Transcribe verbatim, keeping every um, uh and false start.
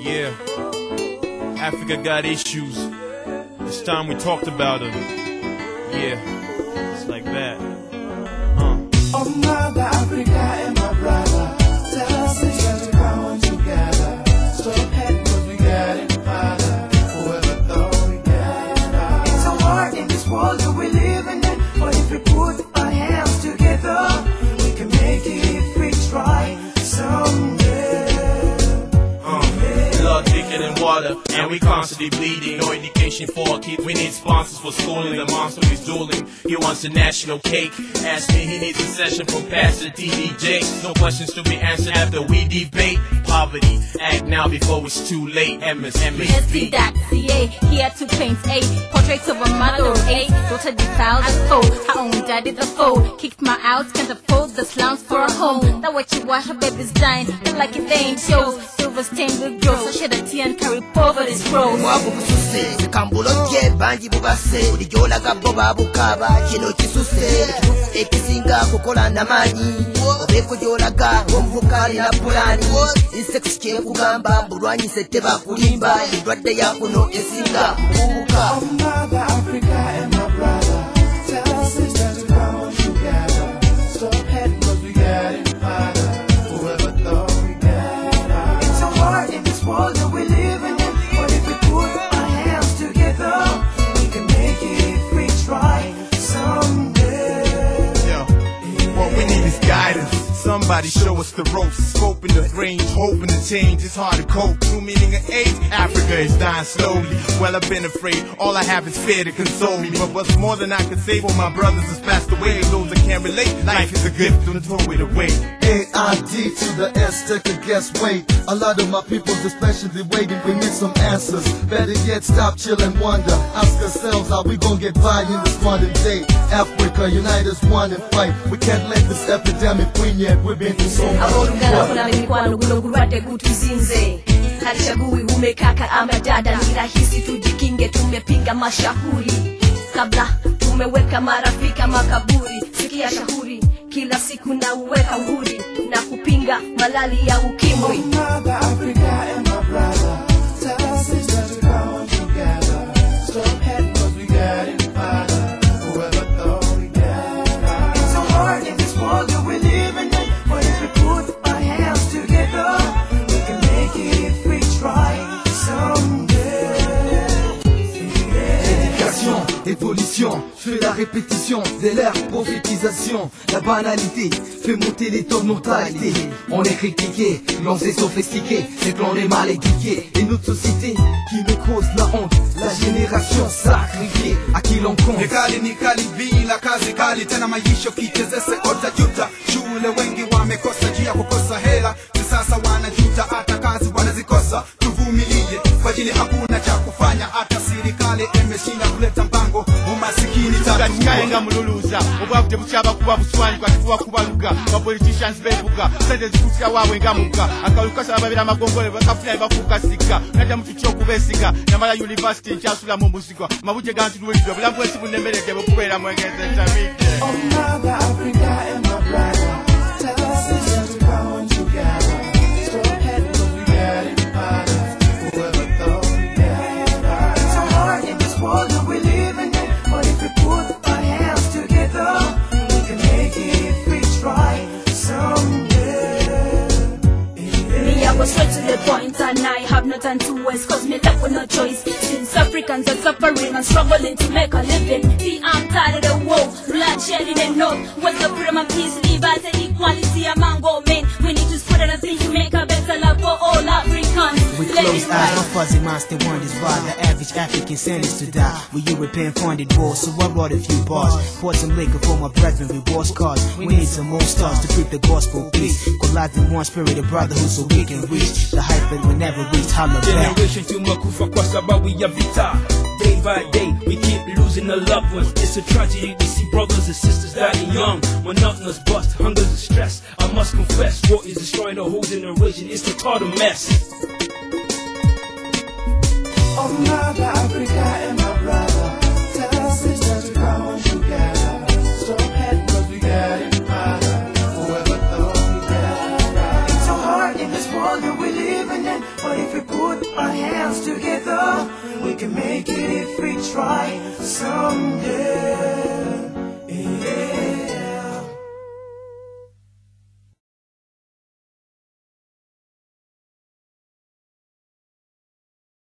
Yeah, Africa got issues. It's time we talked about them. Yeah, it's like that. Huh. Oh, Mother Africa and my brother, tell us if we come together. Stop hating what we got in the father. Whoever thought we got. It's so hard in this world that we live in, but if we put our hands together, we can make it if we try someday. Blood thicker than water, and we constantly bleeding. No education for our kids, we need sponsors for schooling. The monster is dueling, he wants a national cake. Ask me, he needs a session from Pastor T D J. No questions to be answered after we debate. Poverty, act now before it's too late. M S M S B dot C A, here to paint a portrait of a mother of eight. Daughter defiled the foe, her own daddy the foe. Kicked my out, can't afford the slums for a home. That what you watch, her baby's dying, feel like it ain't shows. Silver stained with growth, so shed a tear and carry poverty's cross. Mwabu kususe, zikambulo je banji bubase. Ulijola gaboba bukaba, kino kisuse. Ekisinga kukola na manyi. Obeko jola ga, omvukali na pulani. Insects kye kugamba, mbulwanyi seteba kulimba. Idwade ya kuno esinga, kubuka. Oh, Mother Africa and my brother, tell us sisters to come on together. Stop hating what we got in the father. Whoever thought we got. It's so hard in this world that we live in, but if we put our hands together, we can make it if we try someday. Yo, what we need is guidance. Somebody show us the ropes, scope in the range, hoping to change. It's hard to cope. True meaning of AIDS, Africa is dying slowly. Well, I've been afraid. All I have is fear to console me. But what's more than I can say for my brothers has passed away. Those that can't relate, life is a gift. Don't throw it away. A I D to the S, take a guess, wait. A lot of my people's especially waiting. We need some answers. Better yet, stop, chill, and wonder. Ask ourselves how we gon' get by in this modern day. Africa, unite as one and fight. We can't let this epidemic win yet. We've been through so much. Kuna mikwano guno gulwadde gutuzinze. Halichagui umekaka ama dada, ni rahisi tujikinge, tumepinga mashahuri. Kabla tumeweka marafika makaburi. Sikia shahuri, kila siku na uweka uhuri, na kupinga malali ya ukimwi. Oh, Mother Africa and my brother, tell us sisters to come on together. Stop hating what we got in the father. Whoever thought we got. It's so hard in this world that we live in, but if we put our hands together, we can make it if we try someday. Éducation, évolution, fais la répétition de l'air prophétisation. La banalité fait monter les taux de mortalité. On est critiqué, l'on s'est sophistiqué, c'est qu'on est mal éduqué. Et notre société qui nous cause la honte, la génération sacrifiée, à qui l'on compte. Nikali nikali bila kazi kali tena maisha kitezese utajuta. Shule wengi wamekosa jia kukosa hela, sasa wanajuta hata kazi wanazikosa. Tuvumilie kwa ajili hakuna cha kufanya, hata serikali imeshinda kuleta mpango. Umasikini tatukaenga mululuza obwavute bukyaba kuba buswanyi kwatifuwa kubaluga ba politicians bevuga sente zikutika wawe ngamuka akaluka sababira amagongole bakafuna bafuka sika naja mukicho kubesiga namala university nkyasula mu muziko mabuje gantu luwedde bulambu esi bunemereke bukubera mwegeze tamike. Oh, Mother Africa and my brother, tell us sisters to come on together. Stop hating what we got in the father. Whoever thought we got. It's so hard in this world that we live in, but if we put our hands together, we can make it if we try someday. Me, I go straight to the point and I have no time to waste, cause me left with no choice. Since Africans are suffering and struggling to make a living. See, I'm tired of the war, bloodshed in the north. What's the freedom of peace, liberty, equality among all men? We need to spread anything to make a better life for all Africans. With closed eyes, my fuzzy monster wonders why the average African sentenced to die. With European funded wars, so I wrote a few bars. Poured some liquor for my brethren with war scars. We need some more stars to preach the gospel peace. Collide in one spirit of brotherhood so we can reach the height that we never reached. Holla back. Generation tumakufa kwa sababu ya vita. Day by day, we keep losing our loved ones. It's a tragedy. We see brothers and sisters dying young. Monotonous bust, hunger's a stress. I must confess, war is destroying the whole generation. It's the total mess. Oh, Mother Africa and my brother, tell us sisters to come on together. Stop hating what we got in the father. Whoever thought we got. It's so hard in this world that we live in, but if we put we can make it if we try. Someday